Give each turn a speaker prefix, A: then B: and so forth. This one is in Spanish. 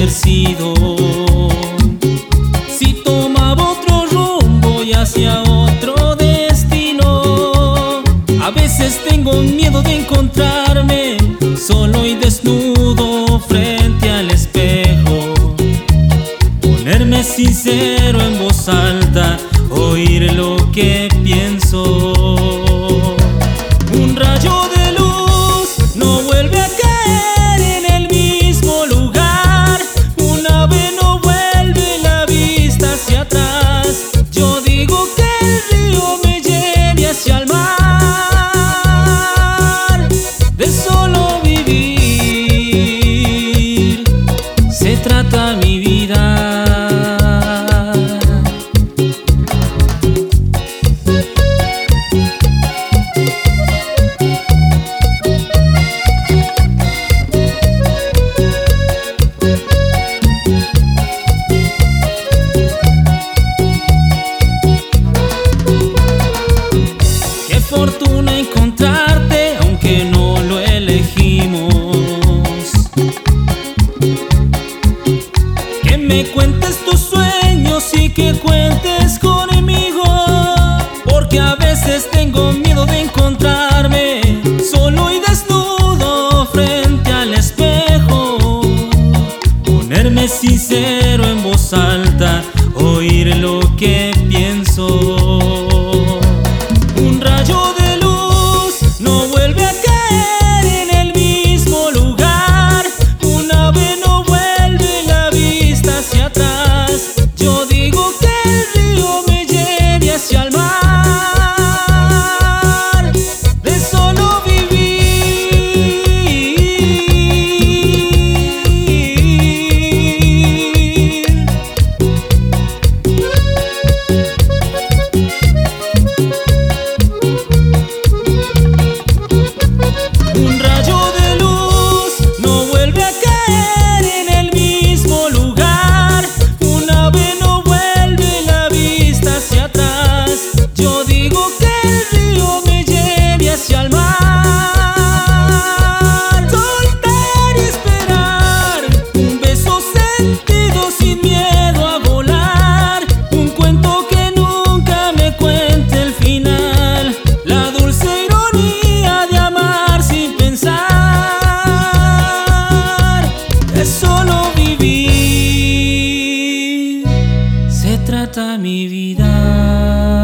A: haber sido. Si tomaba otro rumbo y hacia otro destino. A veces tengo miedo de encontrarme solo y desnudo frente al espejo. Ponerme sincero en voz alta, oír lo que pienso. Un rayo de luz no vuelve a caer en el mismo lugar. Un ave no vuelve la vista hacia atrás. Yo digo que el río me lleve hacia el mar. De solo vivir se trata mi vida. Fortuna encontrarte, aunque no lo elegimos. Que me cuentes tus sueños y que cuentes conmigo, porque a veces tengo miedo de encontrarme solo y desnudo frente al espejo. Ponerme sincero en voz alta, oír lo que pienso. Un rayo de luz no vuelve a caer en el mismo lugar. Un ave no vuelve la vista hacia atrás. Yo digo que el río me lleve hacia el mar. De solo un rayo de luz no vuelve a caer en el mismo lugar. Un ave no vuelve la vista hacia atrás. Yo digo que el río me lleve hacia el mar. Soltar y esperar, un beso sentido sin miedo a volar. Un cuento que nunca me cuente el final. La dulce ironía de amar sin pensar. Es solo vivir se trata mi vida.